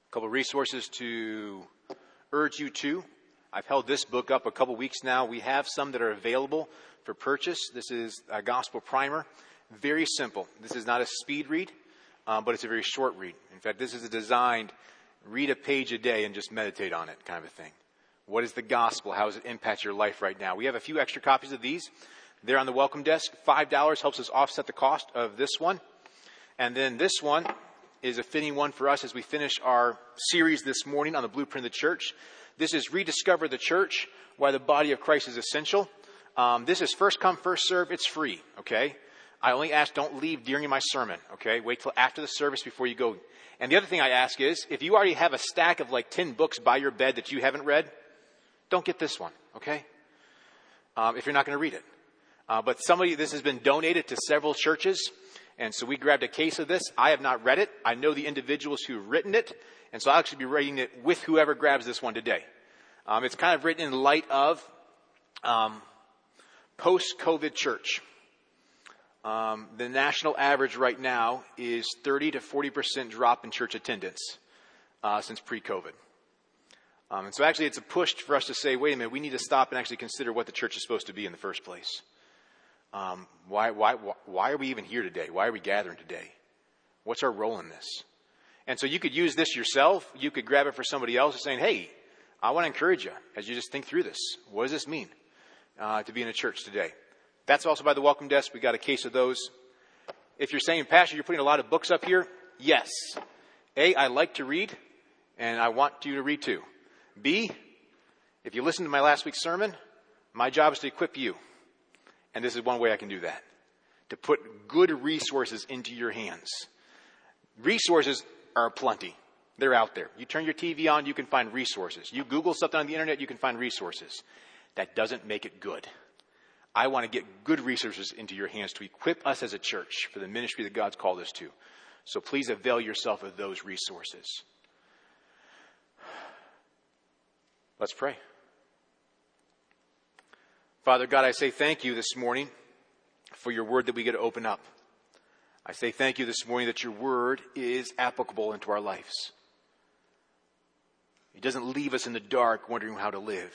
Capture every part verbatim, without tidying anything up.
A couple of resources to urge you to. I've held this book up a couple weeks now. We have some that are available for purchase. This is a gospel primer. Very simple. This is not a speed read, um, but it's a very short read. In fact, this is a designed read a page a day and just meditate on it kind of a thing. What is the gospel? How does it impact your life right now? We have a few extra copies of these. They're on the welcome desk. five dollars helps us offset the cost of this one. And then this one is a fitting one for us as we finish our series this morning on the blueprint of the church. This is Rediscover the Church, Why the Body of Christ is Essential. Um, this is first come, first serve. It's free, okay? I only ask don't leave during my sermon, okay? Wait till after the service before you go. And the other thing I ask is, if you already have a stack of like ten books by your bed that you haven't read, don't get this one, okay? Um, if you're not going to read it. Uh, but somebody, this has been donated to several churches. And so we grabbed a case of this. I have not read it. I know the individuals who've written it. And so I'll actually be reading it with whoever grabs this one today. Um, it's kind of written in light of um, post-COVID church. Um, the national average right now is thirty to forty percent drop in church attendance uh, since pre-COVID. Um, and so actually it's a push for us to say, wait a minute, we need to stop and actually consider what the church is supposed to be in the first place. Um, why, why, why are we even here today? Why are we gathering today? What's our role in this? And so you could use this yourself. You could grab it for somebody else and saying, hey, I want to encourage you as you just think through this. What does this mean uh, to be in a church today? That's also by the welcome desk. We got a case of those. If you're saying, Pastor, you're putting a lot of books up here. Yes. A, I like to read and I want you to read too. B, if you listen to my last week's sermon, my job is to equip you. And this is one way I can do that. To put good resources into your hands. Resources are plenty. They're out there. You turn your T V on, you can find resources. You Google something on the internet, you can find resources. That doesn't make it good. I want to get good resources into your hands to equip us as a church for the ministry that God's called us to. So please avail yourself of those resources. Let's pray. Father God, I say thank you this morning for your word that we get to open up. I say thank you this morning that your word is applicable into our lives. It doesn't leave us in the dark wondering how to live.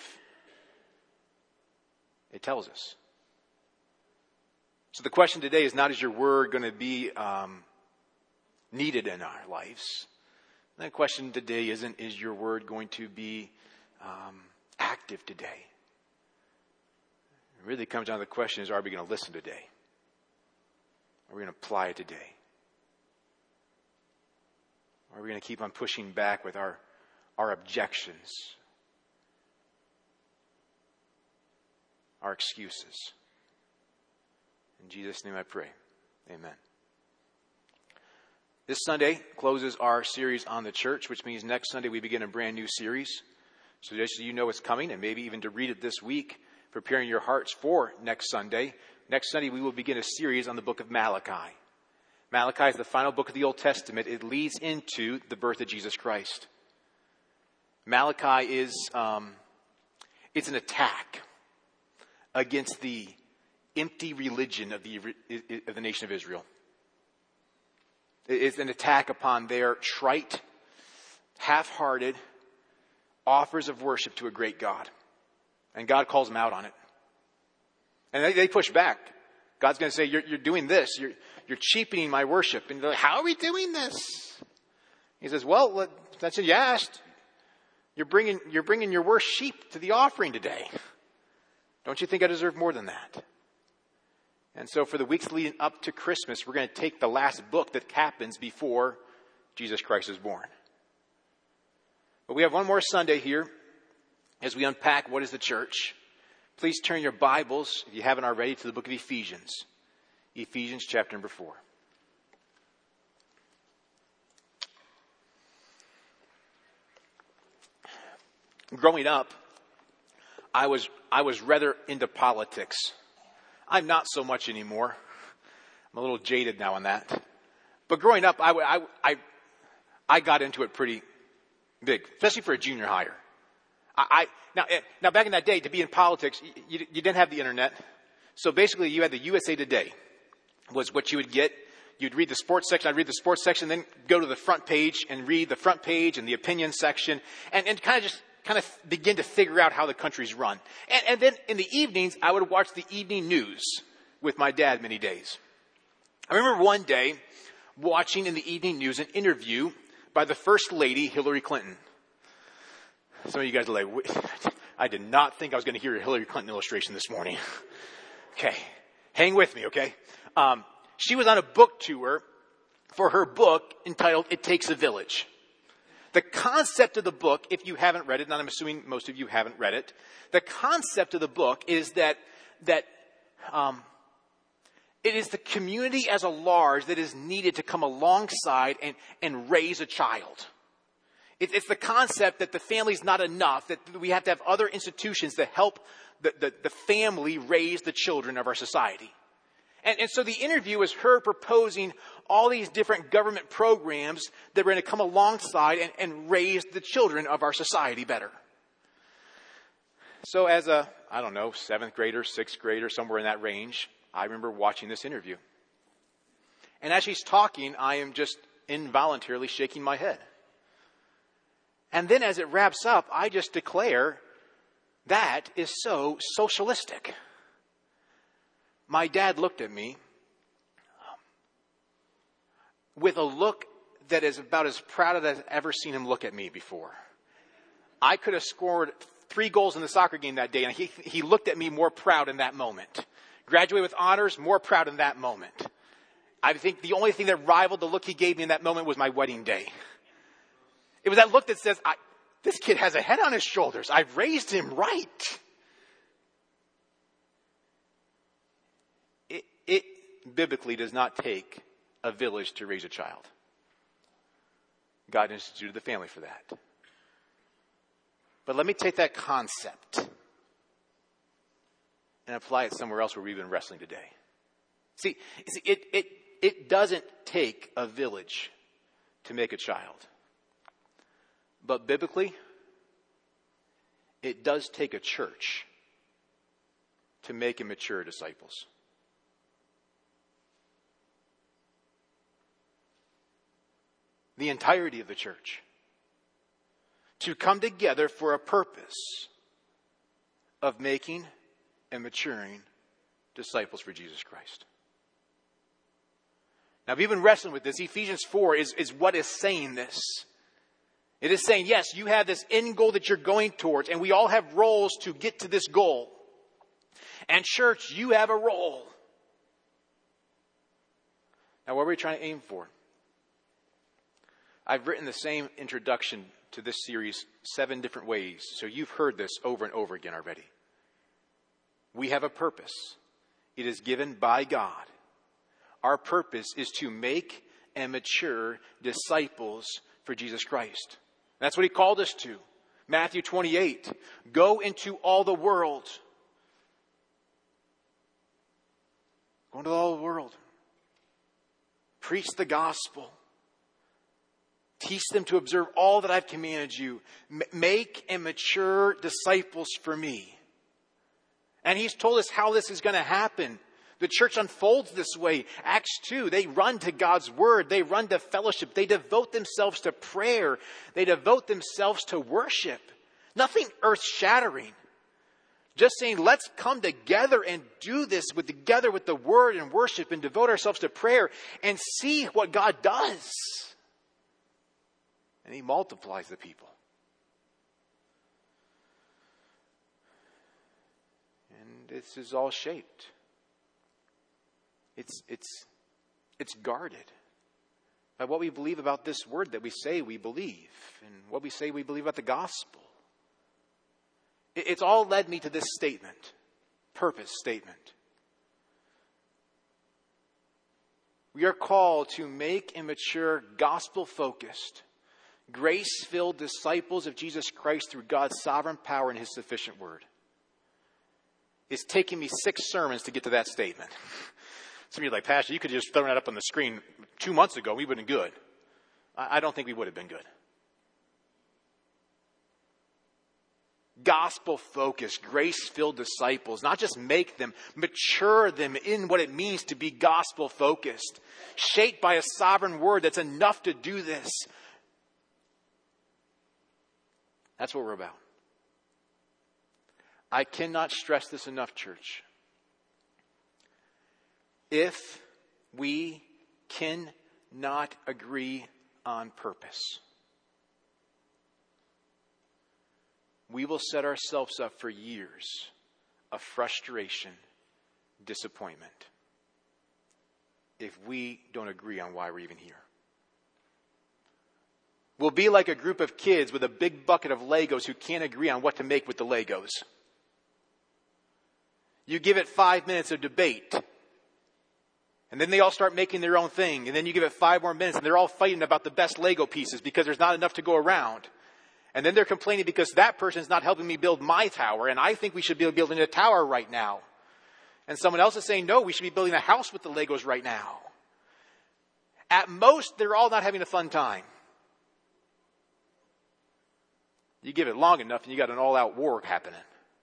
It tells us. So the question today is not, is your word going to be um, needed in our lives? The question today isn't, is your word going to be um, active today? It really comes down to the question is, are we going to listen today? Are we going to apply it today? Or are we going to keep on pushing back with our, our objections, our excuses? In Jesus' name I pray. Amen. This Sunday closes our series on the church, which means next Sunday we begin a brand new series. So just so you know it's coming, and maybe even to read it this week, preparing your hearts for next Sunday. Next Sunday, we will begin a series on the book of Malachi. Malachi is the final book of the Old Testament. It leads into the birth of Jesus Christ. Malachi is, um, it's an attack against the empty religion of the, of the nation of Israel. It's an attack upon their trite, half-hearted offers of worship to a great God. And God calls them out on it. And they, they push back. God's going to say, you're, you're doing this. You're, you're cheapening my worship. And they're like, how are we doing this? He says, well, that's what you asked. You're bringing, you're bringing your worst sheep to the offering today. Don't you think I deserve more than that? And so for the weeks leading up to Christmas, we're going to take the last book that happens before Jesus Christ is born. But we have one more Sunday here as we unpack what is the church. Please turn your Bibles, if you haven't already, to the book of Ephesians. Ephesians chapter number four. Growing up, I was I was rather into politics. I'm not so much anymore. I'm a little jaded now on that. But growing up, I, I, I, I got into it pretty big, especially for a junior higher. I, I now, now back in that day, to be in politics, you, you didn't have the internet. So basically, you had the U S A Today was what you would get. you'd read the sports section, I'd read the sports section, then go to the front page and read the front page and the opinion section, and, and kind of just kind of begin to figure out how the country's run. And, and then in the evenings, I would watch the evening news with my dad many days. I remember one day watching in the evening news an interview by the First Lady, Hillary Clinton. Some of you guys are like, I did not think I was going to hear a Hillary Clinton illustration this morning. Okay, hang with me, okay? Um, she was on a book tour for her book entitled It Takes a Village. The concept of the book, if you haven't read it, and I'm assuming most of you haven't read it, the concept of the book is that that um, it is the community as a large that is needed to come alongside and, and raise a child. It, it's the concept that the family's not enough, that we have to have other institutions that help the, the, the family raise the children of our society. And, and so the interview is her proposing all these different government programs that are going to come alongside and, and raise the children of our society better. So as a, I don't know, seventh grader, sixth grader, somewhere in that range, I remember watching this interview. And as she's talking, I am just involuntarily shaking my head. And then as it wraps up, I just declare, that is so socialistic. My dad looked at me with a look that is about as proud as I've ever seen him look at me before. I could have scored three goals in the soccer game that day, and he, he looked at me more proud in that moment. Graduated with honors, more proud in that moment. I think the only thing that rivaled the look he gave me in that moment was my wedding day. It was that look that says, I, this kid has a head on his shoulders. I've raised him right. It, it biblically does not take a village to raise a child. God instituted the family for that. But let me take that concept and apply it somewhere else where we've been wrestling today. See, it, it, it doesn't take a village to make a child. But biblically, it does take a church to make and mature disciples. The entirety of the church to come together for a purpose of making and maturing disciples for Jesus Christ. Now, we've been wrestling with this. Ephesians four is, is what is saying this. It is saying, yes, you have this end goal that you're going towards, and we all have roles to get to this goal. And church, you have a role. Now, what are we trying to aim for? I've written the same introduction to this series seven different ways, so you've heard this over and over again already. We have a purpose. It is given by God. Our purpose is to make and mature disciples for Jesus Christ. That's what he called us to. Matthew twenty-eight, go into all the world. Go into all the world. Preach the gospel. Teach them to observe all that I've commanded you. M- make and mature disciples for me. And he's told us how this is going to happen. The church unfolds this way. Acts two, they run to God's word. They run to fellowship. They devote themselves to prayer. They devote themselves to worship. Nothing earth-shattering. Just saying, let's come together and do this with together with the word and worship and devote ourselves to prayer and see what God does. And he multiplies the people. And this is all shaped. It's, it's, it's guarded by what we believe about this word that we say we believe and what we say we believe about the gospel. It, it's all led me to this statement, purpose statement. We are called to make and mature gospel-focused, grace-filled disciples of Jesus Christ through God's sovereign power and his sufficient word. It's taken me six sermons to get to that statement. Some of you are like, Pastor, you could have just thrown that up on the screen two months ago. We would have been good. I don't think we would have been good. gospel-focused, grace-filled disciples. Not just make them, mature them in what it means to be gospel-focused. Shaped by a sovereign word that's enough to do this. That's what we're about. I cannot stress this enough, church. If we cannot agree on purpose, we will set ourselves up for years of frustration, disappointment, if we don't agree on why we're even here. We'll be like a group of kids with a big bucket of Legos who can't agree on what to make with the Legos. You give it five minutes of debate, and then they all start making their own thing, and then you give it five more minutes, and they're all fighting about the best Lego pieces because there's not enough to go around. And then they're complaining because that person's not helping me build my tower, and I think we should be building a tower right now. And someone else is saying, no, we should be building a house with the Legos right now. At most, they're all not having a fun time. You give it long enough and you got an all-out war happening.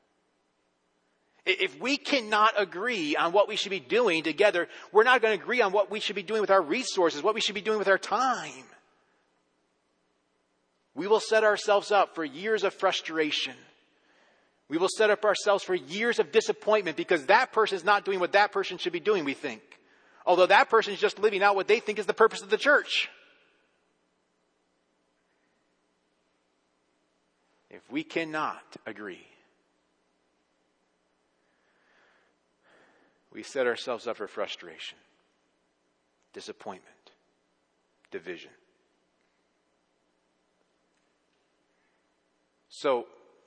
If we cannot agree on what we should be doing together, we're not going to agree on what we should be doing with our resources, what we should be doing with our time. We will set ourselves up for years of frustration. We will set up ourselves for years of disappointment because that person is not doing what that person should be doing, we think. Although that person is just living out what they think is the purpose of the church. If we cannot agree, we set ourselves up for frustration, disappointment, division. So,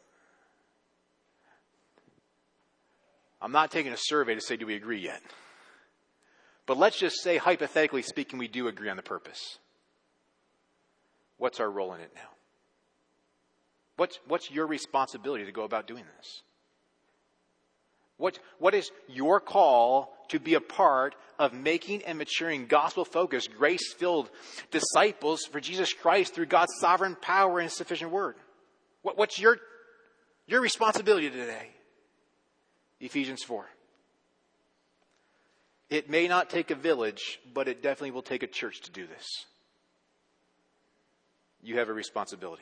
I'm not taking a survey to say, do we agree yet? But let's just say, hypothetically speaking, we do agree on the purpose. What's our role in it now? What's, what's your responsibility to go about doing this? What, what is your call to be a part of making and maturing gospel-focused, grace-filled disciples for Jesus Christ through God's sovereign power and sufficient word? What, what's your, your responsibility today? Ephesians four. It may not take a village, but it definitely will take a church to do this. You have a responsibility.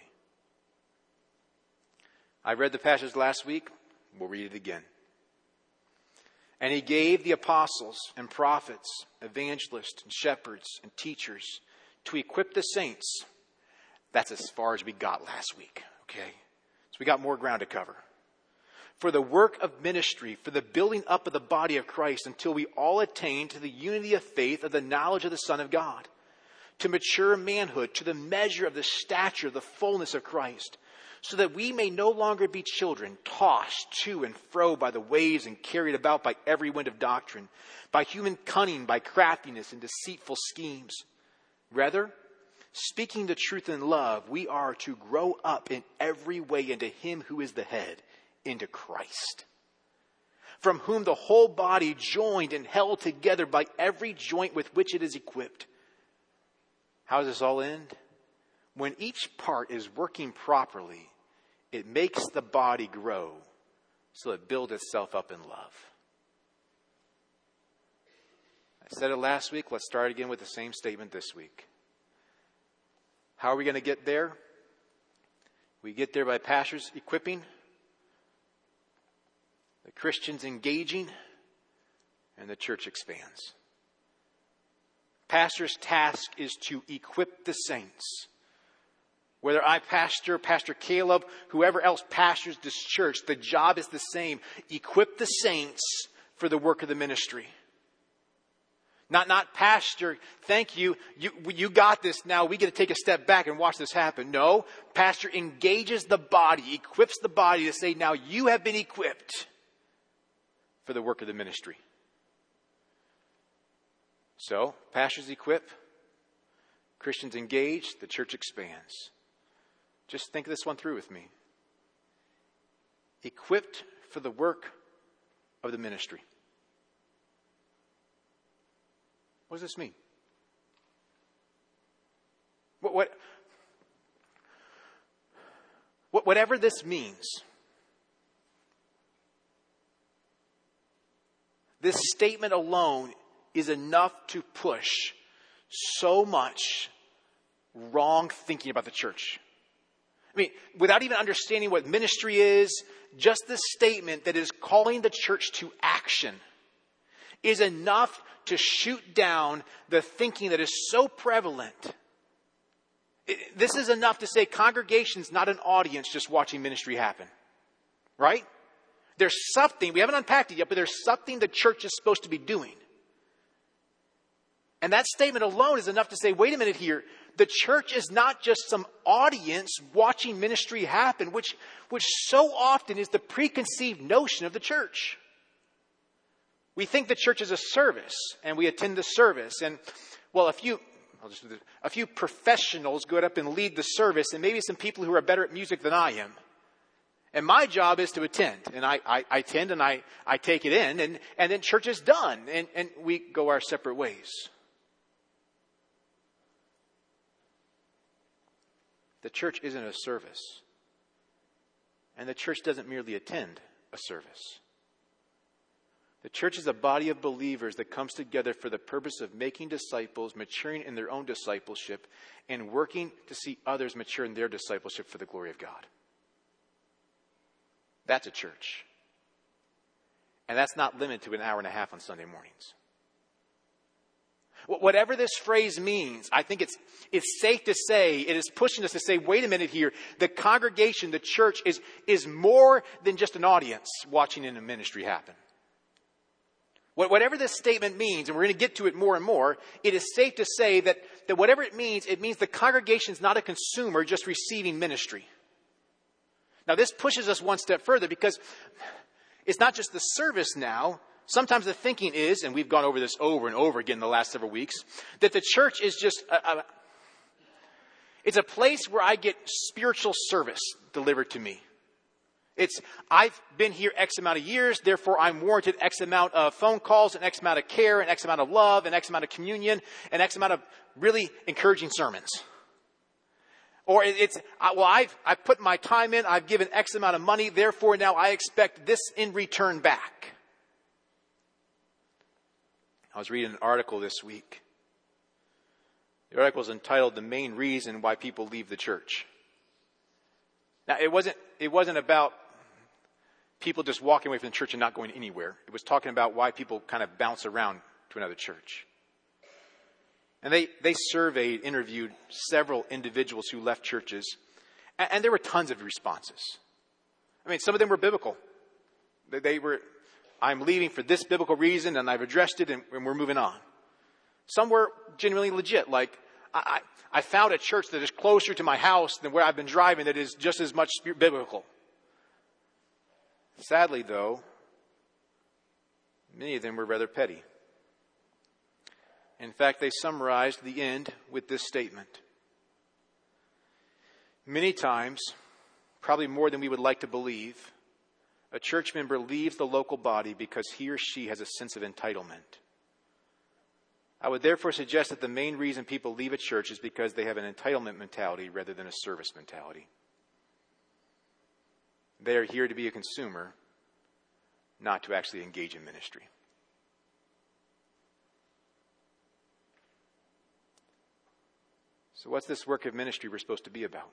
I read the passage last week. We'll read it again. And he gave the apostles and prophets, evangelists and shepherds and teachers to equip the saints. That's as far as we got last week. Okay? So we got more ground to cover. For the work of ministry, for the building up of the body of Christ until we all attain to the unity of faith of the knowledge of the Son of God, to mature manhood, to the measure of the stature of the fullness of Christ, so that we may no longer be children, tossed to and fro by the waves and carried about by every wind of doctrine, by human cunning, by craftiness and deceitful schemes. Rather, speaking the truth in love, we are to grow up in every way into him who is the head, into Christ, from whom the whole body, joined and held together by every joint with which it is equipped. How does this all end? When each part is working properly, it makes the body grow so it builds itself up in love. I said it last week. Let's start again with the same statement this week. How are we going to get there? We get there by pastors equipping, the Christians engaging, and the church expands. Pastor's task is to equip the saints. Whether I pastor, Pastor Caleb, whoever else pastors this church, the job is the same. Equip the saints for the work of the ministry. Not, not pastor, thank you, you, you got this now, we get to take a step back and watch this happen. No, pastor engages the body, equips the body to say, now you have been equipped for the work of the ministry. So, pastors equip, Christians engage, the church expands. Just think this one through with me. Equipped for the work of the ministry. What does this mean? What, what, what, whatever this means, this statement alone is enough to push so much wrong thinking about the church. I mean, without even understanding what ministry is, just the statement that is calling the church to action is enough to shoot down the thinking that is so prevalent. It, this is enough to say congregation's not an audience just watching ministry happen. Right? There's something, we haven't unpacked it yet, but there's something the church is supposed to be doing. And that statement alone is enough to say, wait a minute here, the church is not just some audience watching ministry happen, which, which so often is the preconceived notion of the church. We think the church is a service, and we attend the service. And, well, a few, I'll just do this, a few professionals go up and lead the service, and maybe some people who are better at music than I am. And my job is to attend. And I, I, I attend and I, I take it in, and, and then church is done, and, and we go our separate ways. The church isn't a service. And the church doesn't merely attend a service. The church is a body of believers that comes together for the purpose of making disciples, maturing in their own discipleship, and working to see others mature in their discipleship for the glory of God. That's a church. And that's not limited to an hour and a half on Sunday mornings. Whatever this phrase means, I think it's it's safe to say, it is pushing us to say, wait a minute here, the congregation, the church is, is more than just an audience watching in a ministry happen. Whatever this statement means, and we're going to get to it more and more, it is safe to say that, that whatever it means, it means the congregation is not a consumer just receiving ministry. Now this pushes us one step further because it's not just the service now. Sometimes the thinking is, and we've gone over this over and over again in the last several weeks, that the church is just, a, a, it's a place where I get spiritual service delivered to me. It's, I've been here X amount of years, therefore I'm warranted X amount of phone calls, and X amount of care, and X amount of love, and X amount of communion, and X amount of really encouraging sermons. Or it's, well, I've, I've put my time in, I've given X amount of money, therefore now I expect this in return back. I was reading an article this week. The article is entitled "The Main Reason Why People Leave the Church." Now, it wasn't, it wasn't about people just walking away from the church and not going anywhere. It was talking about why people kind of bounce around to another church. And they, they surveyed, interviewed several individuals who left churches, and, and there were tons of responses. I mean, some of them were biblical. They, they were, I'm leaving for this biblical reason, and I've addressed it, and, and we're moving on. Some were genuinely legit, like, I, I, I found a church that is closer to my house than where I've been driving that is just as much biblical. Sadly, though, many of them were rather petty. In fact, they summarized the end with this statement. Many times, probably more than we would like to believe, a church member leaves the local body because he or she has a sense of entitlement. I would therefore suggest that the main reason people leave a church is because they have an entitlement mentality rather than a service mentality. They are here to be a consumer, not to actually engage in ministry. So what's this work of ministry we're supposed to be about?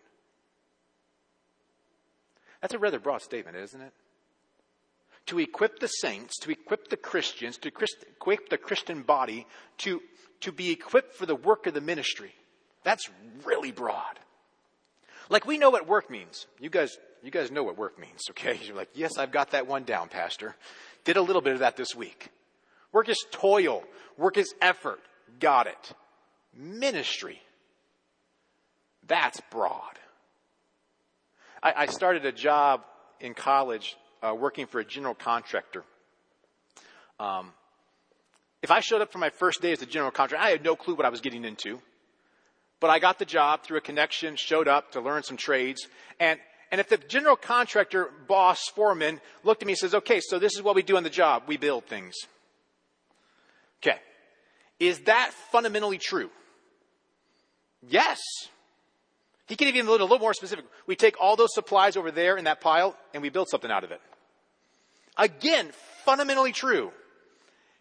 That's a rather broad statement, isn't it? To equip the saints, to equip the Christians, to equip the Christian body, to, to be equipped for the work of the ministry. That's really broad. Like, we know what work means. You guys, you guys know what work means, okay? You're like, yes, I've got that one down, Pastor. Did a little bit of that this week. Work is toil. Work is effort. Got it. Ministry. That's broad. I, I started a job in college uh, working for a general contractor. Um, if I showed up for my first day as a general contractor, I had no clue what I was getting into. But I got the job through a connection, showed up to learn some trades. And, and if the general contractor boss, foreman, looked at me and says, okay, so this is what we do on the job. We build things. Okay. Is that fundamentally true? Yes. He can even be a little, a little more specific. We take all those supplies over there in that pile and we build something out of it. Again, fundamentally true.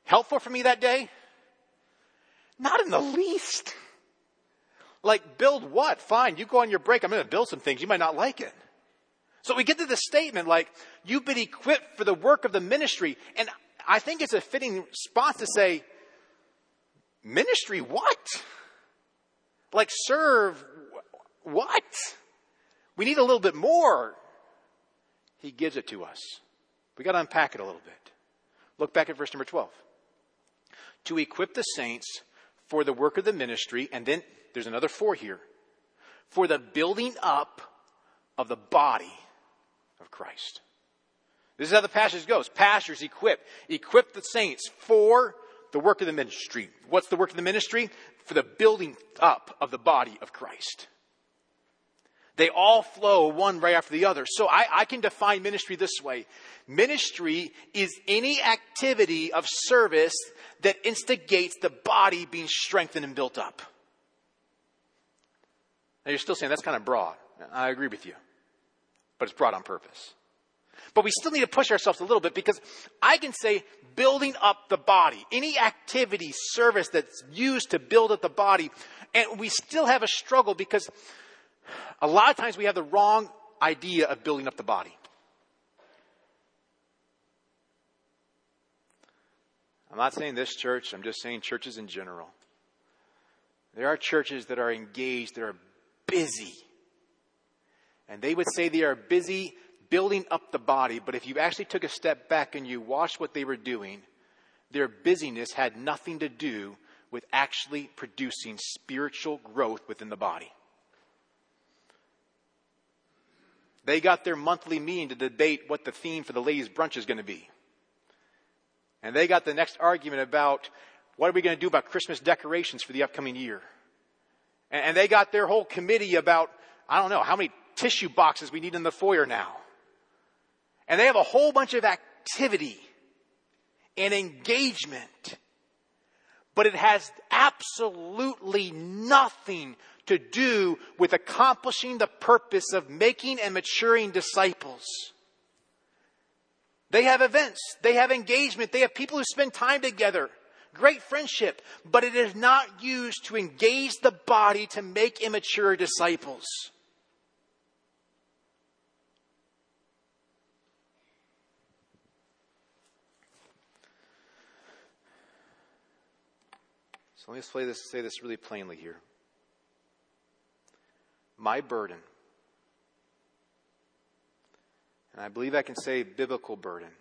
helpful for me that day? Not in the least. Like, build what? Fine, you go on your break. I'm going to build some things. You might not like it. So we get to this statement like, you've been equipped for the work of the ministry. And I think it's a fitting response to say, ministry what? Like, serve what? We need a little bit more. He gives it to us. We got to unpack it a little bit. Look back at verse number twelve. To equip the saints for the work of the ministry, and then there's another four here. For the building up of the body of Christ. This is how the passage goes. Pastors equip. Equip the saints for the work of the ministry. What's the work of the ministry? For the building up of the body of Christ. They all flow one right after the other. So I, I can define ministry this way. Ministry is any activity of service that instigates the body being strengthened and built up. Now you're still saying that's kind of broad. I agree with you. But it's broad on purpose. But we still need to push ourselves a little bit, because I can say building up the body. Any activity, service that's used to build up the body. And we still have a struggle, because a lot of times we have the wrong idea of building up the body. I'm not saying this church. I'm just saying churches in general. There are churches that are engaged, that are busy. And they would say they are busy building up the body. But if you actually took a step back and you watched what they were doing, their busyness had nothing to do with actually producing spiritual growth within the body. They got their monthly meeting to debate what the theme for the ladies' brunch is going to be. And they got the next argument about what are we going to do about Christmas decorations for the upcoming year. And they got their whole committee about, I don't know, how many tissue boxes we need in the foyer now. And they have a whole bunch of activity and engagement. But it has absolutely nothing to do with accomplishing the purpose of making and maturing disciples. They have events. They have engagement. They have people who spend time together. Great friendship. But it is not used to engage the body to make immature disciples. So let me say this, say this really plainly here. My burden, and I believe I can say biblical burden,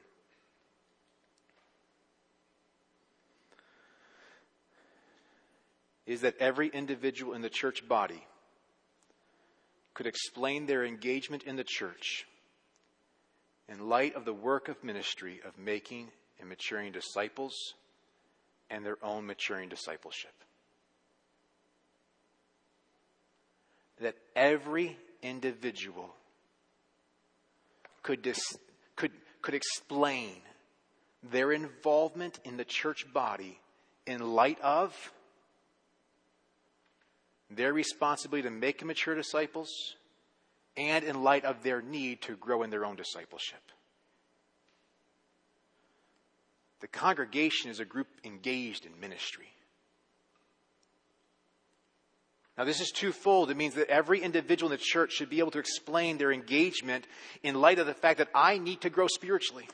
is that every individual in the church body could explain their engagement in the church in light of the work of ministry of making and maturing disciples and their own maturing discipleship. That every individual could dis, could could explain their involvement in the church body in light of their responsibility to make and mature disciples, and in light of their need to grow in their own discipleship. The congregation is a group engaged in ministry. Now, this is twofold. It means that every individual in the church should be able to explain their engagement in light of the fact that I need to grow spiritually.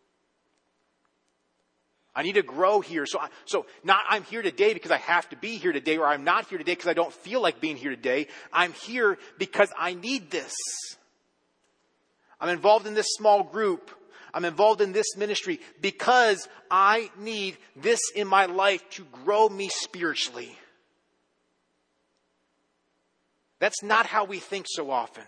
I need to grow here. So, I, so not I'm here today because I have to be here today, or I'm not here today because I don't feel like being here today. I'm here because I need this. I'm involved in this small group. I'm involved in this ministry because I need this in my life to grow me spiritually. That's not how we think so often.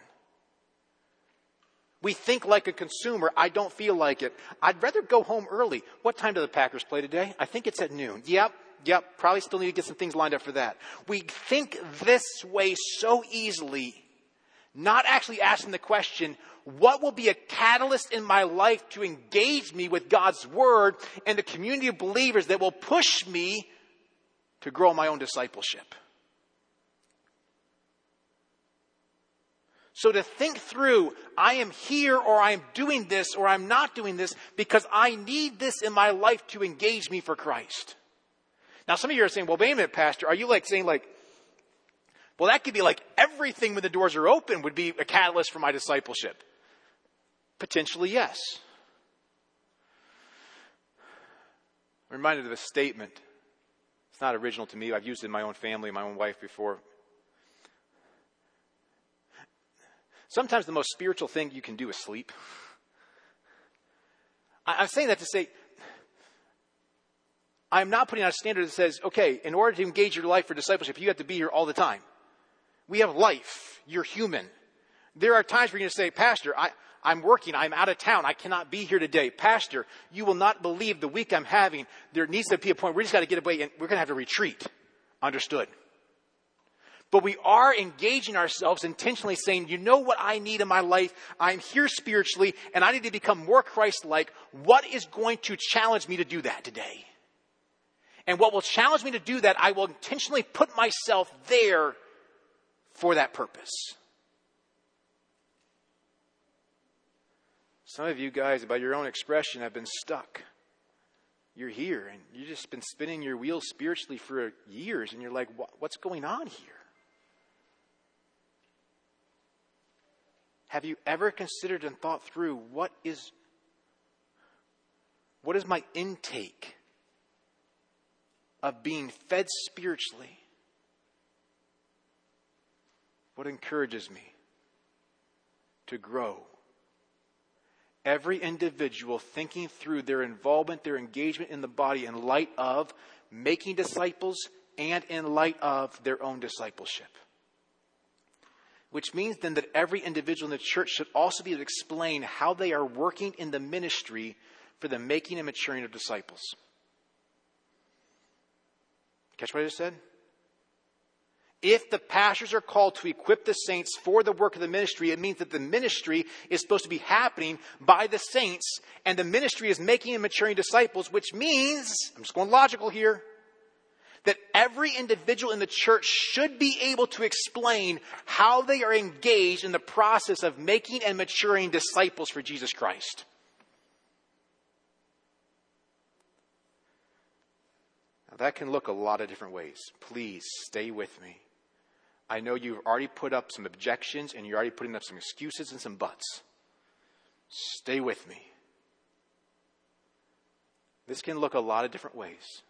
We think like a consumer. I don't feel like it. I'd rather go home early. What time do the Packers play today? I think it's at noon. Yep, yep. Probably still need to get some things lined up for that. We think this way so easily, not actually asking the question, what will be a catalyst in my life to engage me with God's Word and the community of believers that will push me to grow my own discipleship? So to think through, I am here or I am doing this or I'm not doing this because I need this in my life to engage me for Christ. Now some of you are saying, well, wait a minute, Pastor. Are you like saying like, well, that could be like everything when the doors are open would be a catalyst for my discipleship. Potentially, yes. I'm reminded of a statement. It's not original to me. I've used it in my own family, my own wife before. Sometimes the most spiritual thing you can do is sleep. I'm saying that to say, I'm not putting out a standard that says, okay, in order to engage your life for discipleship, you have to be here all the time. We have life. You're human. There are times where you're going to say, Pastor, I, I'm working. I'm out of town. I cannot be here today. Pastor, you will not believe the week I'm having. There needs to be a point where we just got to get away and we're going to have to retreat. Understood. But we are engaging ourselves intentionally saying, you know what I need in my life? I'm here spiritually and I need to become more Christ-like. What is going to challenge me to do that today? And what will challenge me to do that, I will intentionally put myself there for that purpose. Some of you guys, by your own expression, have been stuck. You're here and you've just been spinning your wheels spiritually for years and you're like, what's going on here? Have you ever considered and thought through what is, what is my intake of being fed spiritually? What encourages me to grow? Every individual thinking through their involvement, their engagement in the body in light of making disciples and in light of their own discipleship. Which means then that every individual in the church should also be able to explain how they are working in the ministry for the making and maturing of disciples. Catch what I just said? If the pastors are called to equip the saints for the work of the ministry, it means that the ministry is supposed to be happening by the saints, and the ministry is making and maturing disciples, which means, I'm just going logical here, that every individual in the church should be able to explain how they are engaged in the process of making and maturing disciples for Jesus Christ. Now that can look a lot of different ways. Please stay with me. I know you've already put up some objections and you're already putting up some excuses and some buts. Stay with me. This can look a lot of different ways.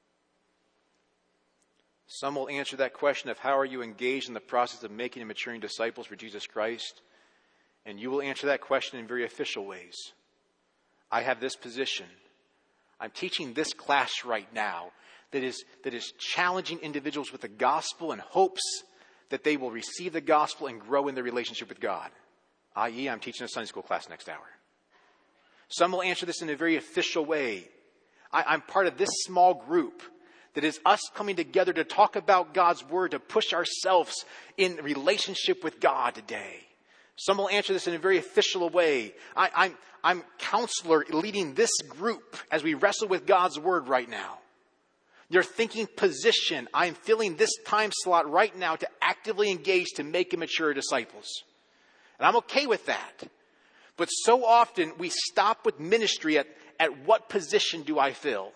Some will answer that question of how are you engaged in the process of making and maturing disciples for Jesus Christ? And you will answer that question in very official ways. I have this position. I'm teaching this class right now that is, that is challenging individuals with the gospel in hopes that they will receive the gospel and grow in their relationship with God. that is, I'm teaching a Sunday school class next hour. Some will answer this in a very official way. I, I'm part of this small group that is us coming together to talk about God's word, to push ourselves in relationship with God today. Some will answer this in a very official way. I, I'm, I'm counselor leading this group as we wrestle with God's word right now. Your thinking position, I'm filling this time slot right now to actively engage to make and mature disciples. And I'm okay with that. But so often we stop with ministry at, at what position do I fill?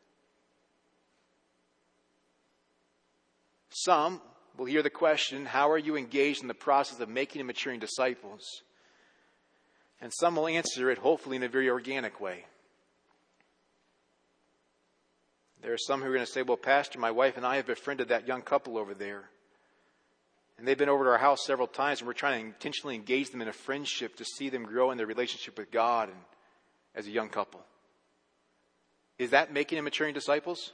Some will hear the question, how are you engaged in the process of making and maturing disciples? And some will answer it, hopefully, in a very organic way. There are some who are going to say, well, Pastor, my wife and I have befriended that young couple over there. And they've been over to our house several times, and we're trying to intentionally engage them in a friendship to see them grow in their relationship with God and as a young couple. Is that making and maturing disciples?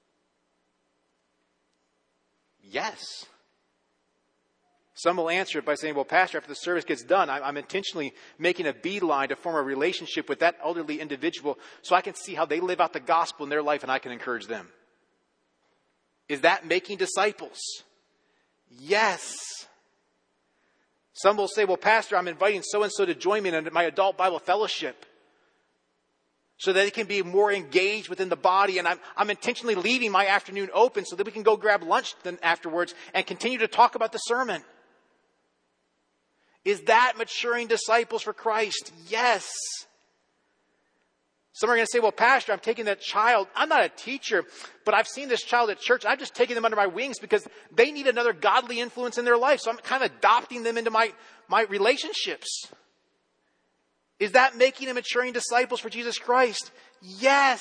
Yes. Some will answer it by saying, well, Pastor, after the service gets done, I'm intentionally making a beeline to form a relationship with that elderly individual so I can see how they live out the gospel in their life and I can encourage them. Is that making disciples? Yes. Some will say, well, Pastor, I'm inviting so-and-so to join me in my adult Bible fellowship so that they can be more engaged within the body. And I'm, I'm intentionally leaving my afternoon open so that we can go grab lunch then afterwards and continue to talk about the sermon. Is that maturing disciples for Christ? Yes. Some are going to say, well, Pastor, I'm taking that child. I'm not a teacher, but I've seen this child at church. I'm just taking them under my wings because they need another godly influence in their life. So I'm kind of adopting them into my, my relationships. Is that making them maturing disciples for Jesus Christ? Yes.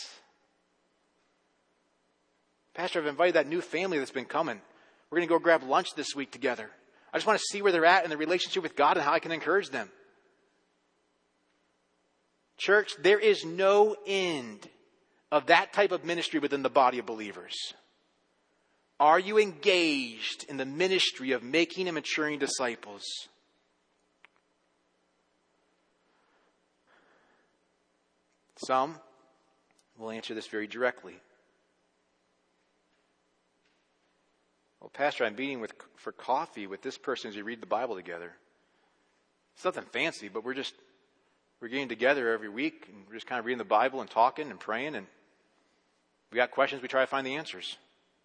Pastor, I've invited that new family that's been coming. We're going to go grab lunch this week together. I just want to see where they're at in their relationship with God and how I can encourage them. Church, there is no end of that type of ministry within the body of believers. Are you engaged in the ministry of making and maturing disciples? Some will answer this very directly. Well, Pastor, I'm meeting with for coffee with this person as we read the Bible together. It's nothing fancy, but we're just We're getting together every week and we're just kind of reading the Bible and talking and praying, and we got questions, we try to find the answers.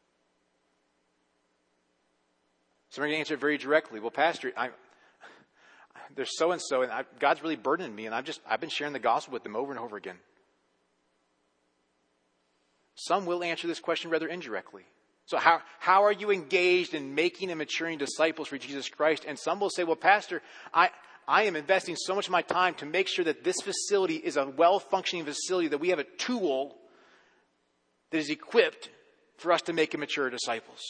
So we're going to answer it very directly. Well, Pastor, I, there's so-and-so, and I, God's really burdening me, and I've just, I've been sharing the gospel with them over and over again. Some will answer this question rather indirectly. So how, how are you engaged in making and maturing disciples for Jesus Christ? And some will say, well, Pastor, I... I am investing so much of my time to make sure that this facility is a well-functioning facility, that we have a tool that is equipped for us to make and mature disciples.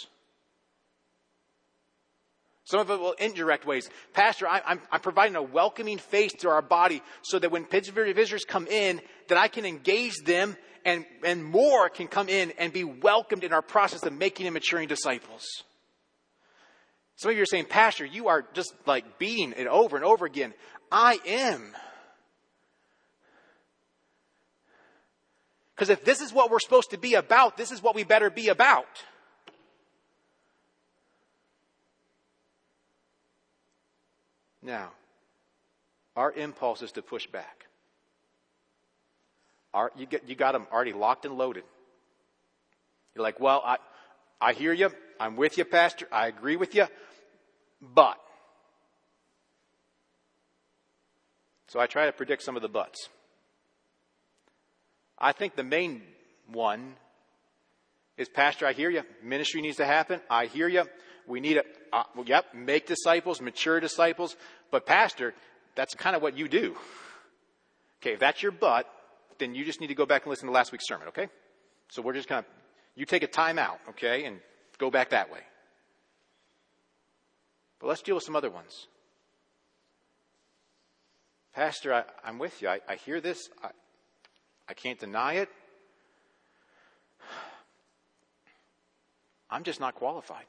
Some of it will indirect ways. Pastor, I, I'm, I'm providing a welcoming face to our body so that when visitors come in, that I can engage them and, and more can come in and be welcomed in our process of making and maturing disciples. Some of you are saying, Pastor, you are just like beating it over and over again. I am. Because if this is what we're supposed to be about, this is what we better be about. Now, our impulse is to push back. Our, you, get, you got them already locked and loaded. You're like, well, I, I hear you. I'm with you, Pastor. I agree with you. But. So I try to predict some of the buts. I think the main one is, Pastor, I hear you. Ministry needs to happen. I hear you. We need to, uh, yep, make disciples, mature disciples. But Pastor, that's kind of what you do. Okay, if that's your but, then you just need to go back and listen to last week's sermon, okay? So we're just kind of, you take a time out, okay, and go back that way. But let's deal with some other ones. Pastor, I, I'm with you. I, I hear this. I, I can't deny it. I'm just not qualified.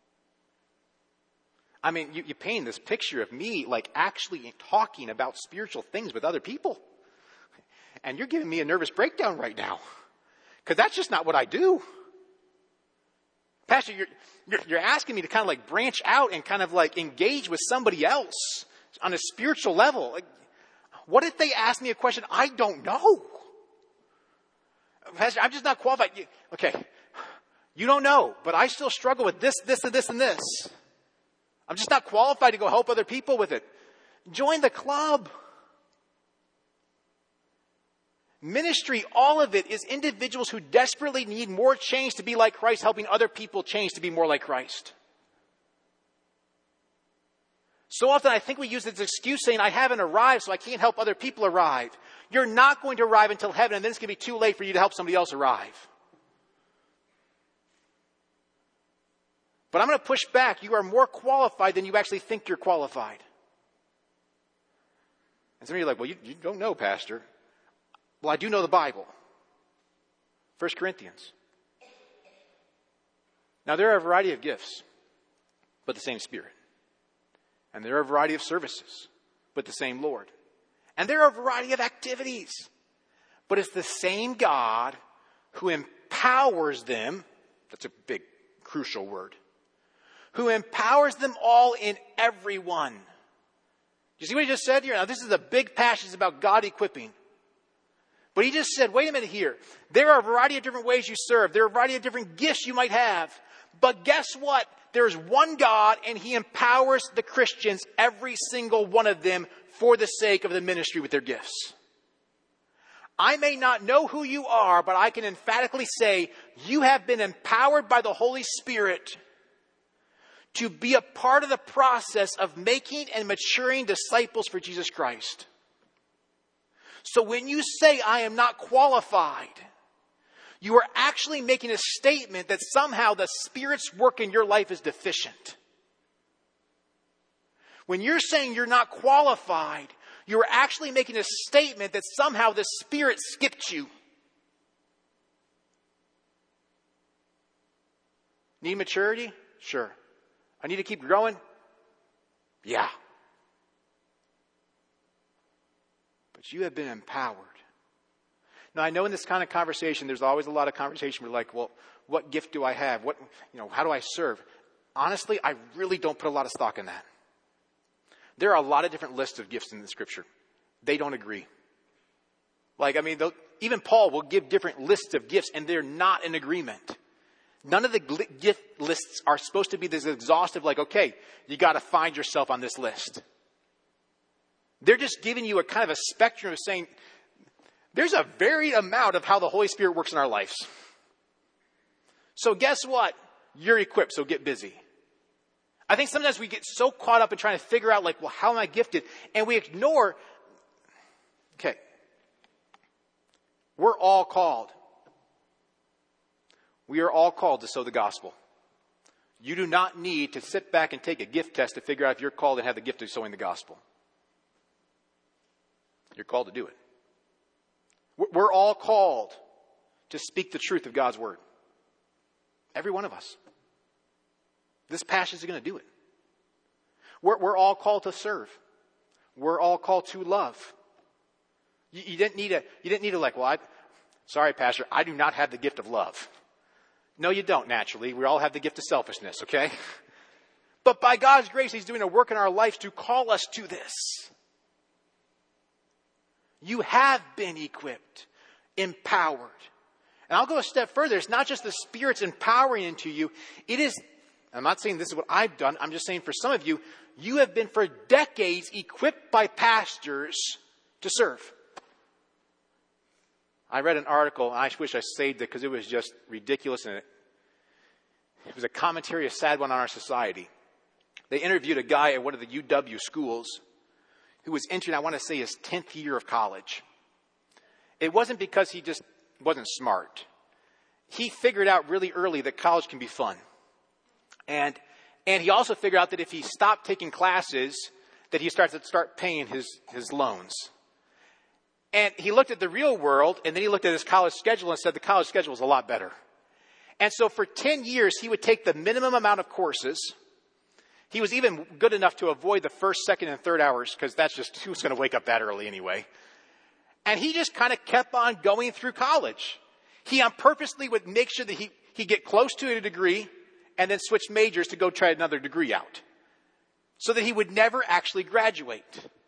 I mean, you, you paint this picture of me like actually talking about spiritual things with other people. And you're giving me a nervous breakdown right now. Because that's just not what I do. Pastor, you're, you're, you're asking me to kind of like branch out and kind of like engage with somebody else on a spiritual level. Like, what if they ask me a question I don't know? Pastor, I'm just not qualified. Okay, you don't know, but I still struggle with this, this, and this, and this. I'm just not qualified to go help other people with it. Join the club. Ministry, all of it, is individuals who desperately need more change to be like Christ, helping other people change to be more like Christ. So often I think we use this excuse saying, I haven't arrived, so I can't help other people arrive. You're not going to arrive until heaven, and then it's going to be too late for you to help somebody else arrive. But I'm going to push back. You are more qualified than you actually think you're qualified. And some of you are like, well, you, you don't know, Pastor. Well, I do know the Bible. First Corinthians. Now, there are a variety of gifts, but the same Spirit. And there are a variety of services, but the same Lord. And there are a variety of activities, but it's the same God who empowers them. That's a big, crucial word. Who empowers them all in everyone. You see what he just said here? Now, this is a big passage about God equipping. But he just said, wait a minute here. There are a variety of different ways you serve. There are a variety of different gifts you might have. But guess what? There's one God, and he empowers the Christians, every single one of them, for the sake of the ministry with their gifts. I may not know who you are, but I can emphatically say you have been empowered by the Holy Spirit to be a part of the process of making and maturing disciples for Jesus Christ. So when you say, I am not qualified, you are actually making a statement that somehow the Spirit's work in your life is deficient. When you're saying you're not qualified, you're actually making a statement that somehow the Spirit skipped you. Need maturity? Sure. I need to keep growing? Yeah. But you have been empowered. Now, I know in this kind of conversation, there's always a lot of conversation where like, well, what gift do I have? What, you know, how do I serve? Honestly, I really don't put a lot of stock in that. There are a lot of different lists of gifts in the Scripture. They don't agree. Like, I mean, even Paul will give different lists of gifts, and they're not in agreement. None of the gift lists are supposed to be this exhaustive, like, okay, you got to find yourself on this list. They're just giving you a kind of a spectrum of saying, there's a varied amount of how the Holy Spirit works in our lives. So guess what? You're equipped, so get busy. I think sometimes we get so caught up in trying to figure out, like, well, how am I gifted? And we ignore, okay, we're all called. We are all called to sow the gospel. You do not need to sit back and take a gift test to figure out if you're called and have the gift of sowing the gospel. You're called to do it. We're all called to speak the truth of God's word. Every one of us. This passage is going to do it. We're, we're all called to serve. We're all called to love. You, you didn't need a, you didn't need to like, well, I, sorry, Pastor, I do not have the gift of love. No, you don't, naturally. We all have the gift of selfishness, okay? But by God's grace, he's doing a work in our lives to call us to this. You have been equipped, empowered. And I'll go a step further. It's not just the Spirit's empowering into you. It is, I'm not saying this is what I've done. I'm just saying for some of you, you have been for decades equipped by pastors to serve. I read an article, and I wish I saved it because it was just ridiculous. And it, it was a commentary, a sad one on our society. They interviewed a guy at one of the U W schools who was entering, I want to say, his tenth year of college. It wasn't because he just wasn't smart. He figured out really early that college can be fun. And and he also figured out that if he stopped taking classes, that he starts to start paying his, his loans. And he looked at the real world, and then he looked at his college schedule and said the college schedule was a lot better. And so for ten years, he would take the minimum amount of courses. He was even good enough to avoid the first, second, and third hours, because that's just, who's going to wake up that early anyway? And he just kind of kept on going through college. He on purposely would make sure that he, he'd get close to a degree and then switch majors to go try another degree out, so that he would never actually graduate.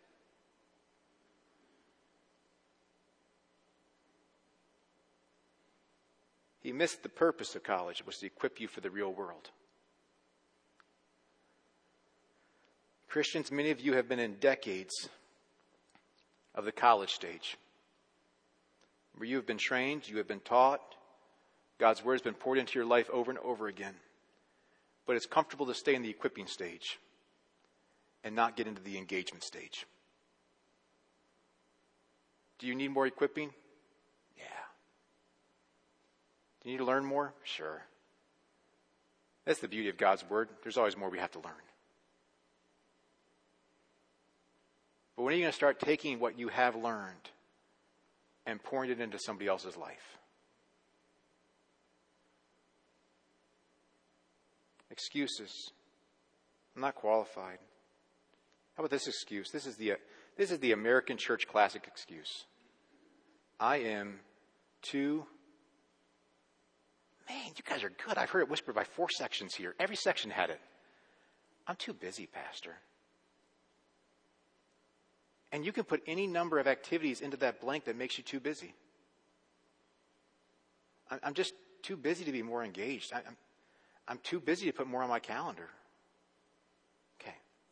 He missed the purpose of college, was to equip you for the real world. Christians, many of you have been in decades of the college stage, where you have been trained, you have been taught, God's word has been poured into your life over and over again. But it's comfortable to stay in the equipping stage and not get into the engagement stage. Do you need more equipping? Yeah. Do you need to learn more? Sure. That's the beauty of God's word. There's always more we have to learn. But when are you going to start taking what you have learned and pouring it into somebody else's life? Excuses. I'm not qualified. How about this excuse? This is the this is the American church classic excuse. I am too. Man, you guys are good. I've heard it whispered by four sections here. Every section had it. I'm too busy, Pastor. And you can put any number of activities into that blank that makes you too busy. I'm just too busy to be more engaged. I'm, I'm too busy to put more on my calendar. Okay.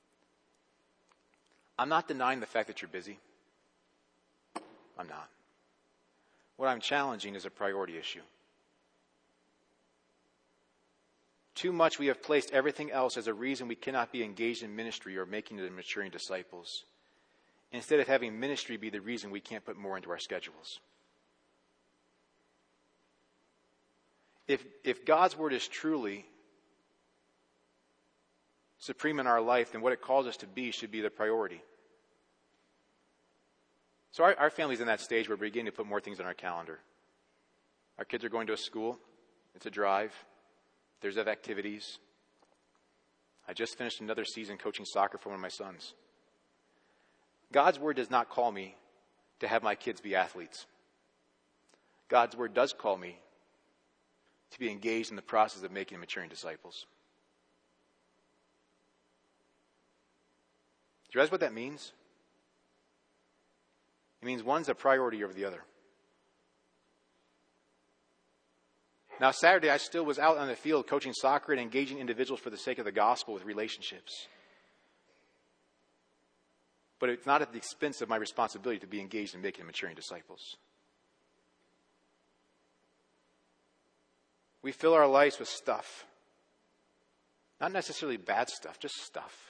I'm not denying the fact that you're busy. I'm not. What I'm challenging is a priority issue. Too much we have placed everything else as a reason we cannot be engaged in ministry or making it and maturing disciples, instead of having ministry be the reason we can't put more into our schedules. If, if God's word is truly supreme in our life, then what it calls us to be should be the priority. So our, our family's in that stage where we're beginning to put more things on our calendar. Our kids are going to a school. It's a drive. There's other activities. I just finished another season coaching soccer for one of my sons. God's word does not call me to have my kids be athletes. God's word does call me to be engaged in the process of making and maturing disciples. Do you realize what that means? It means one's a priority over the other. Now, Saturday, I still was out on the field coaching soccer and engaging individuals for the sake of the gospel with relationships. But it's not at the expense of my responsibility to be engaged in making and maturing disciples. We fill our lives with stuff. Not necessarily bad stuff, just stuff.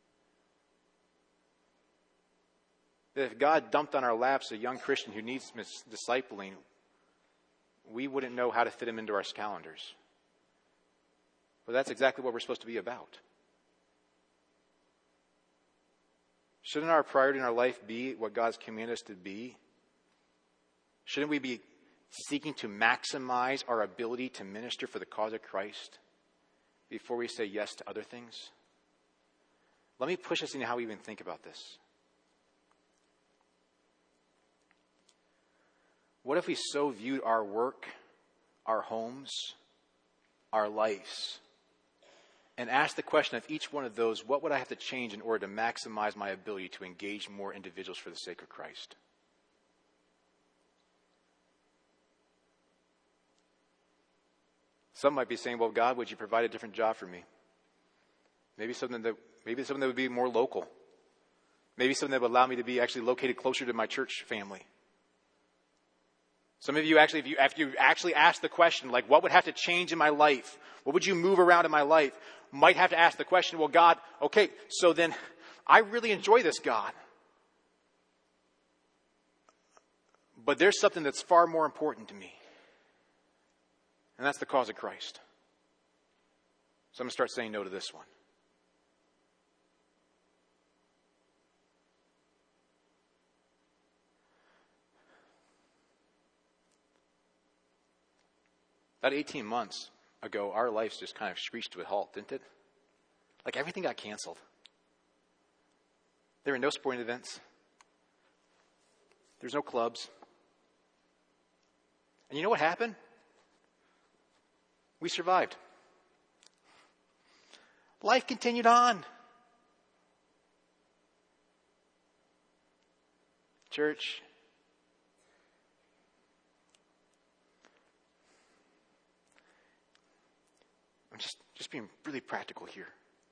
That if God dumped on our laps a young Christian who needs discipling, we wouldn't know how to fit him into our calendars. But that's exactly what we're supposed to be about. Shouldn't our priority in our life be what God's commanded us to be? Shouldn't we be seeking to maximize our ability to minister for the cause of Christ before we say yes to other things? Let me push us into how we even think about this. What if we so viewed our work, our homes, our lives, and asked the question of each one of those, what would I have to change in order to maximize my ability to engage more individuals for the sake of Christ? Some might be saying, well, God, would you provide a different job for me? Maybe something that maybe something that would be more local. Maybe something that would allow me to be actually located closer to my church family. Some of you actually, if you, if you actually ask the question, like, what would have to change in my life? What would you move around in my life? Might have to ask the question, well, God, okay, so then I really enjoy this, God. But there's something that's far more important to me. And that's the cause of Christ. So I'm going to start saying no to this one. About eighteen months ago, our lives just kind of screeched to a halt, didn't it? Like everything got canceled. There were no sporting events. There's no clubs. And you know what happened? We survived. Life continued on. Church, I'm just, just being really practical here.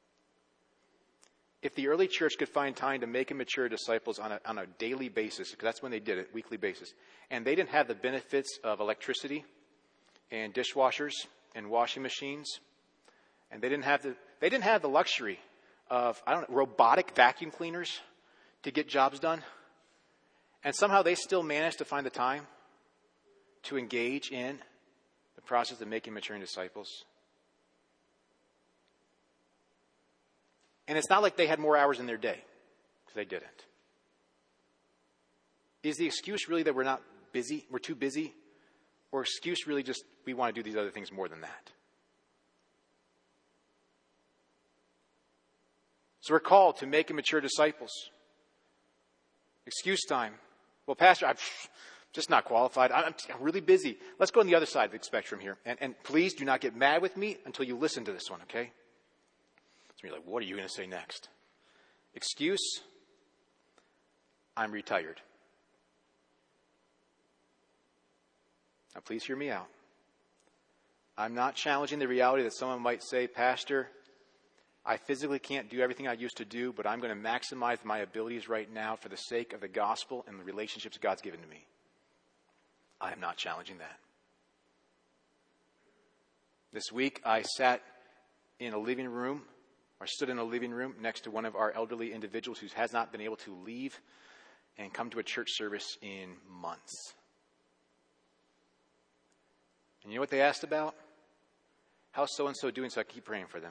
If the early church could find time to make and mature disciples on a, on a daily basis, because that's when they did it, weekly basis, and they didn't have the benefits of electricity and dishwashers and washing machines, and they didn't have the they didn't have the luxury of, I don't know, robotic vacuum cleaners to get jobs done, and somehow they still managed to find the time to engage in the process of making and maturing disciples. And it's not like they had more hours in their day, because they didn't. Is the excuse really that we're not busy, we're too busy? Or excuse really just we want to do these other things more than that? So we're called to make and mature disciples. Excuse time. Well, Pastor, I'm just not qualified. I'm really busy. Let's go on the other side of the spectrum here. And, and please do not get mad with me until you listen to this one, okay? So you're like, what are you going to say next? Excuse, I'm retired. Now please hear me out. I'm not challenging the reality that someone might say, Pastor, I physically can't do everything I used to do, but I'm going to maximize my abilities right now for the sake of the gospel and the relationships God's given to me. I am not challenging that. This week, I sat in a living room, or stood in a living room next to one of our elderly individuals who has not been able to leave and come to a church service in months. And you know what they asked about? How's so-and-so doing so I keep praying for them?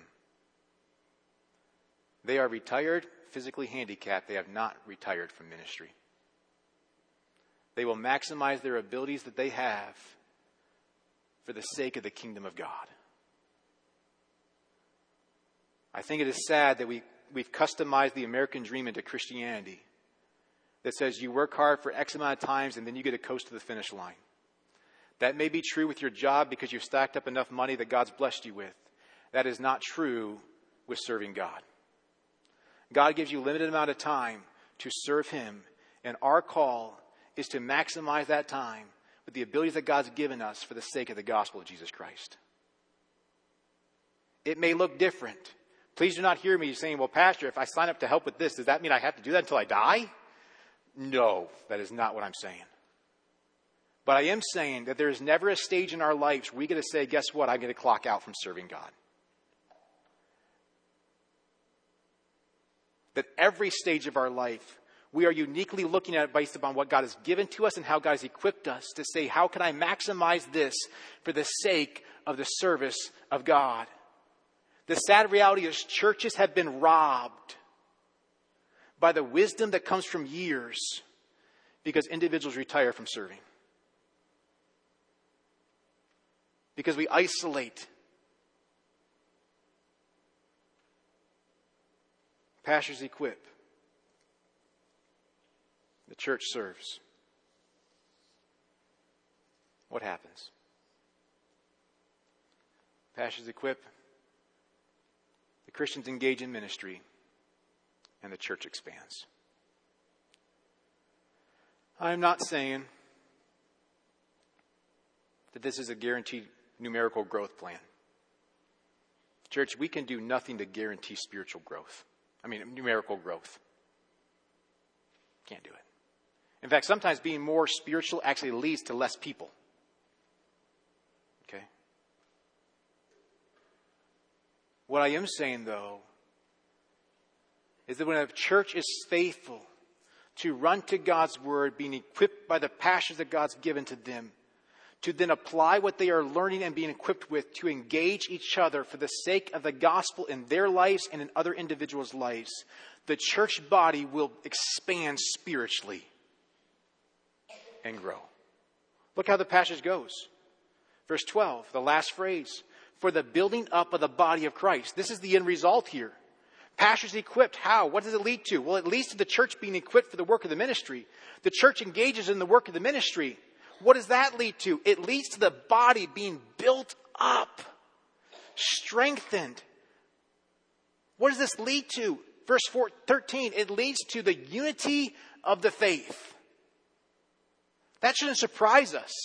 They are retired, physically handicapped. They have not retired from ministry. They will maximize their abilities that they have for the sake of the kingdom of God. I think it is sad that we, we've customized the American dream into Christianity that says you work hard for X amount of times and then you get to coast to the finish line. That may be true with your job because you've stacked up enough money that God's blessed you with. That is not true with serving God. God gives you a limited amount of time to serve Him, and our call is to maximize that time with the abilities that God's given us for the sake of the gospel of Jesus Christ. It may look different. Please do not hear me saying, well, Pastor, if I sign up to help with this, does that mean I have to do that until I die? No, that is not what I'm saying. But I am saying that there is never a stage in our lives where we get to say, guess what? I'm going to clock out from serving God. That every stage of our life, we are uniquely looking at it based upon what God has given to us and how God has equipped us to say, how can I maximize this for the sake of the service of God? The sad reality is churches have been robbed by the wisdom that comes from years because individuals retire from serving. Because we isolate. Pastors equip. The church serves. What happens? Pastors equip. The Christians engage in ministry. And the church expands. I'm not saying that this is a guaranteed numerical growth plan. Church, we can do nothing to guarantee spiritual growth. I mean, numerical growth. Can't do it. In fact, sometimes being more spiritual actually leads to less people. Okay? What I am saying, though, is that when a church is faithful to run to God's word, being equipped by the passions that God's given to them, to then apply what they are learning and being equipped with to engage each other for the sake of the gospel in their lives and in other individuals' lives, the church body will expand spiritually and grow. Look how the passage goes. Verse twelve, the last phrase, for the building up of the body of Christ. This is the end result here. Pastors equipped. How? What does it lead to? Well, it leads to the church being equipped for the work of the ministry. The church engages in the work of the ministry. What does that lead to? It leads to the body being built up, strengthened. What does this lead to? Verse four, thirteen, it leads to the unity of the faith. That shouldn't surprise us.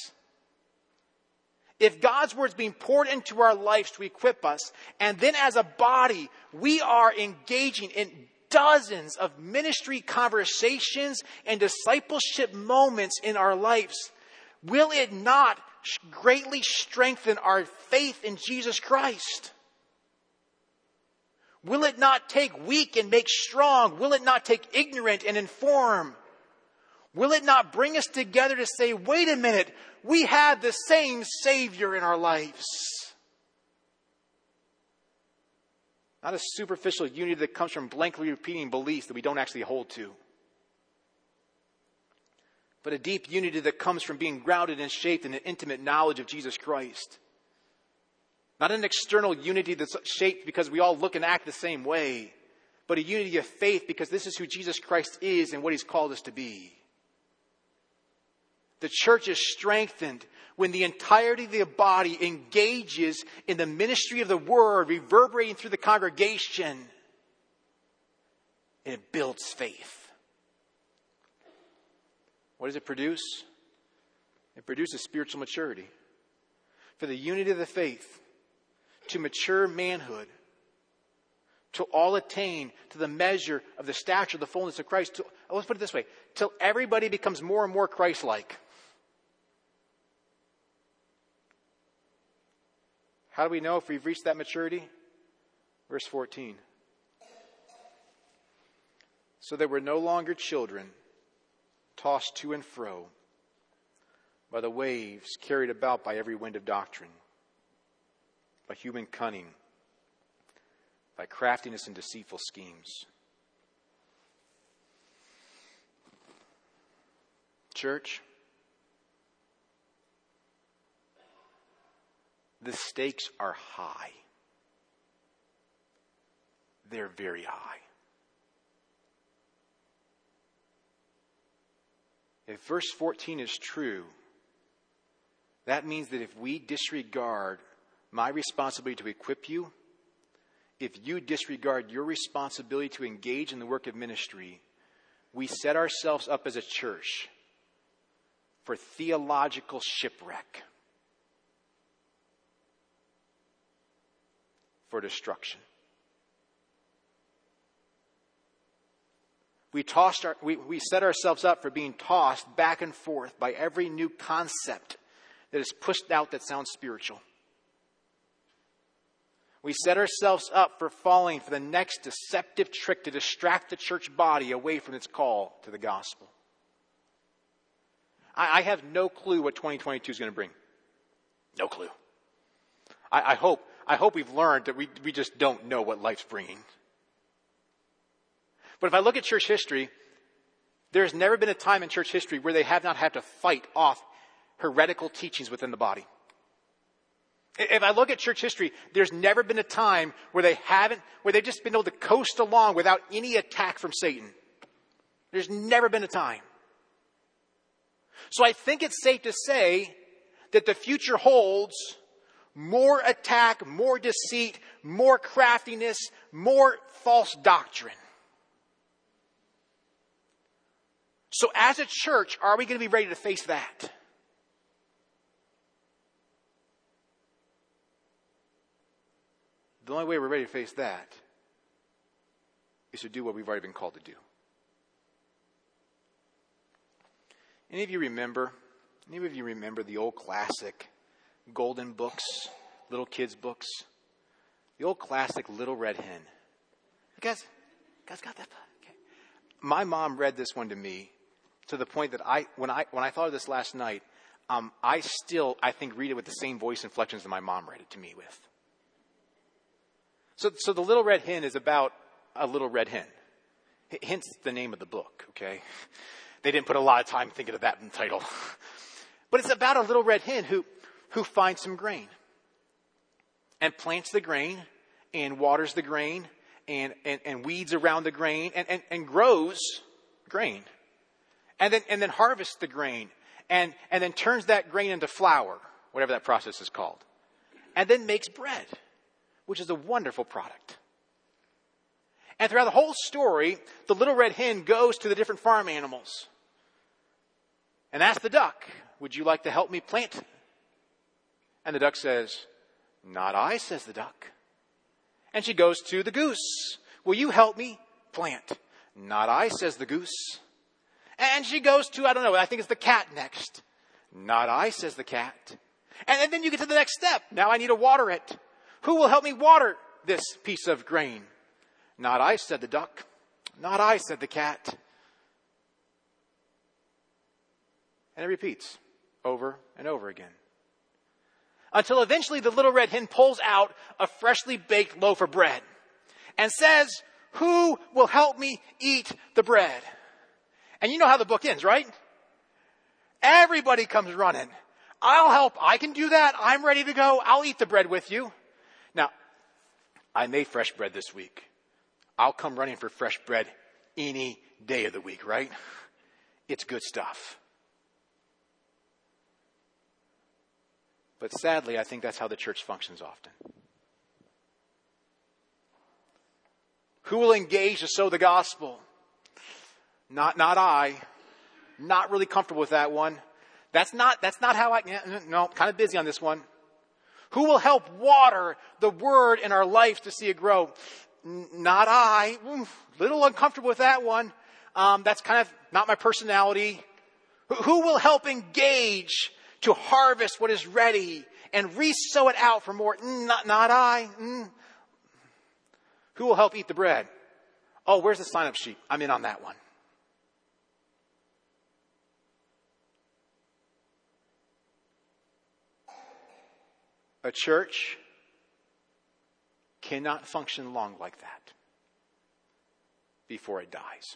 If God's word is being poured into our lives to equip us, and then as a body, we are engaging in dozens of ministry conversations and discipleship moments in our lives, will it not greatly strengthen our faith in Jesus Christ? Will it not take weak and make strong? Will it not take ignorant and inform? Will it not bring us together to say, wait a minute, we have the same Savior in our lives? Not a superficial unity that comes from blankly repeating beliefs that we don't actually hold to. But a deep unity that comes from being grounded and shaped in an intimate knowledge of Jesus Christ. Not an external unity that's shaped because we all look and act the same way, but a unity of faith because this is who Jesus Christ is and what He's called us to be. The church is strengthened when the entirety of the body engages in the ministry of the word, reverberating through the congregation. And it builds faith. What does it produce? It produces spiritual maturity. for the unity of the faith, to mature manhood, to all attain to the measure of the stature of the fullness of Christ. To, let's put it this way, till everybody becomes more and more Christ-like. How do we know if we've reached that maturity? Verse fourteen. So that we're no longer children, tossed to and fro by the waves, carried about by every wind of doctrine, by human cunning, by craftiness and deceitful schemes. Church, the stakes are high. They're very high. If verse fourteen is true, that means that if we disregard my responsibility to equip you, if you disregard your responsibility to engage in the work of ministry, we set ourselves up as a church for theological shipwreck, for destruction. We tossed our, we, we set ourselves up for being tossed back and forth by every new concept that is pushed out that sounds spiritual. We set ourselves up for falling for the next deceptive trick to distract the church body away from its call to the gospel. I, I have no clue what twenty twenty-two is going to bring. No clue. I, I hope I hope we've learned that we, we just don't know what life's bringing. But if I look at church history, there's never been a time in church history where they have not had to fight off heretical teachings within the body. If I look at church history, there's never been a time where they haven't, where they've just been able to coast along without any attack from Satan. There's never been a time. So I think it's safe to say that the future holds more attack, more deceit, more craftiness, more false doctrine. So as a church, are we going to be ready to face that? The only way we're ready to face that is to do what we've already been called to do. Any of you remember, any of you remember the old classic golden books, little kids' books? The old classic Little Red Hen. You guys, you guys got that? Okay. My mom read this one to me to the point that I, when I, when I thought of this last night, um, I still, I think, read it with the same voice inflections that my mom read it to me with. So, so the Little Red Hen is about a little red hen. Hence the name of the book, okay? They didn't put a lot of time thinking of that in the title. But it's about a little red hen who, who finds some grain and plants the grain and waters the grain and, and, and weeds around the grain and, and, and grows grain. And then, and then harvests the grain and, and then turns that grain into flour, whatever that process is called. And then makes bread, which is a wonderful product. And throughout the whole story, the little red hen goes to the different farm animals and asks the duck, would you like to help me plant? And the duck says, not I, says the duck. And she goes to the goose. Will you help me plant? Not I, says the goose. And she goes to, I don't know, I think it's the cat next. Not I, says the cat. And then you get to the next step. Now I need to water it. Who will help me water this piece of grain? Not I, said the duck. Not I, said the cat. And it repeats over and over again. Until eventually the little red hen pulls out a freshly baked loaf of bread and says, who will help me eat the bread? And you know how the book ends, right? Everybody comes running. I'll help. I can do that. I'm ready to go. I'll eat the bread with you. Now, I made fresh bread this week. I'll come running for fresh bread any day of the week, right? It's good stuff. But sadly, I think that's how the church functions often. Who will engage to sow the gospel? Not, not I. Not really comfortable with that one. That's not, that's not how I, no, kind of busy on this one. Who will help water the word in our life to see it grow? N- not I. Oof, little uncomfortable with that one. Um, that's kind of not my personality. Who, who will help engage to harvest what is ready and re-sow it out for more? Mm, not, not I. Mm. Who will help eat the bread? Oh, where's the sign-up sheet? I'm in on that one. A church cannot function long like that before it dies.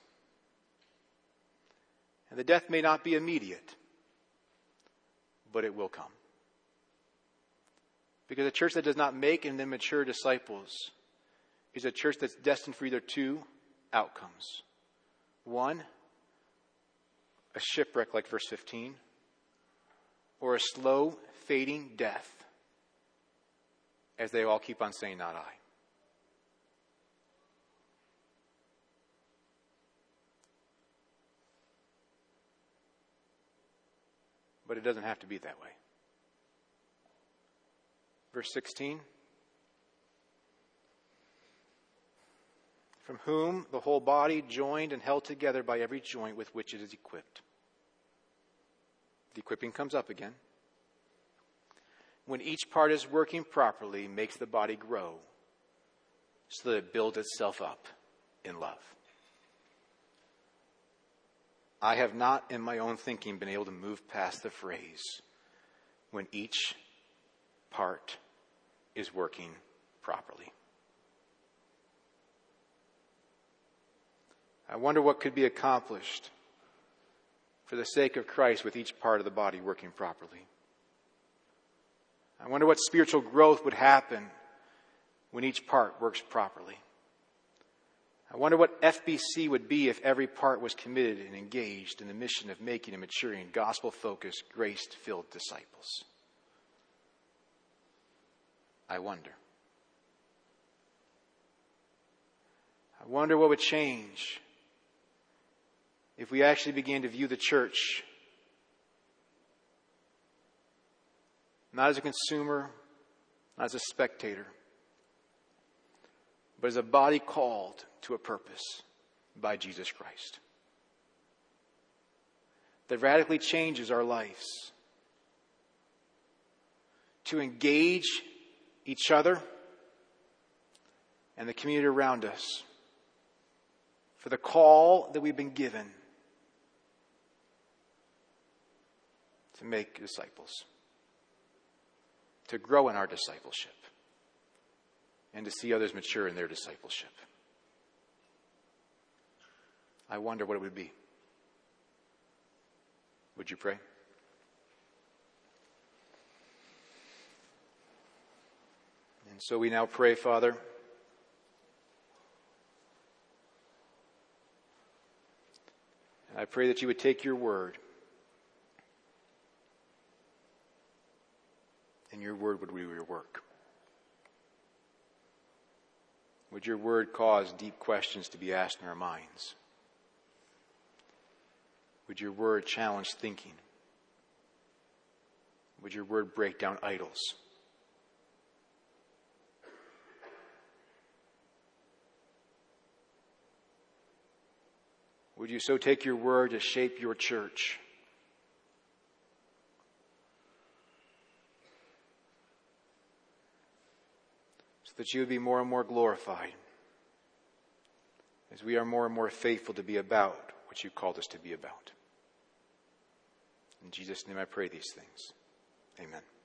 And the death may not be immediate, but it will come. Because a church that does not make and then mature disciples is a church that's destined for either two outcomes. One, a shipwreck like verse fifteen, or a slow fading death as they all keep on saying, not I. But it doesn't have to be that way. Verse sixteen. From whom the whole body, joined and held together by every joint with which it is equipped. The equipping comes up again. When each part is working properly, makes the body grow so that it builds itself up in love. I have not in my own thinking been able to move past the phrase, when each part is working properly. I wonder what could be accomplished for the sake of Christ with each part of the body working properly. I wonder what spiritual growth would happen when each part works properly. I wonder what F B C would be if every part was committed and engaged in the mission of making and maturing gospel-focused, grace-filled disciples. I wonder. I wonder what would change if we actually began to view the church not as a consumer, not as a spectator, but as a body called to a purpose by Jesus Christ. That radically changes our lives. To engage each other and the community around us for the call that we've been given to make disciples, to grow in our discipleship, and to see others mature in their discipleship. I wonder what it would be. Would you pray? And so we now pray, Father, and I pray that you would take your word, and your word would do your work. Would your word cause deep questions to be asked in our minds? Would your word challenge thinking? Would your word break down idols? Would you so take your word to shape your church? So that you would be more and more glorified as we are more and more faithful to be about what you called us to be about. In Jesus' name I pray these things. Amen.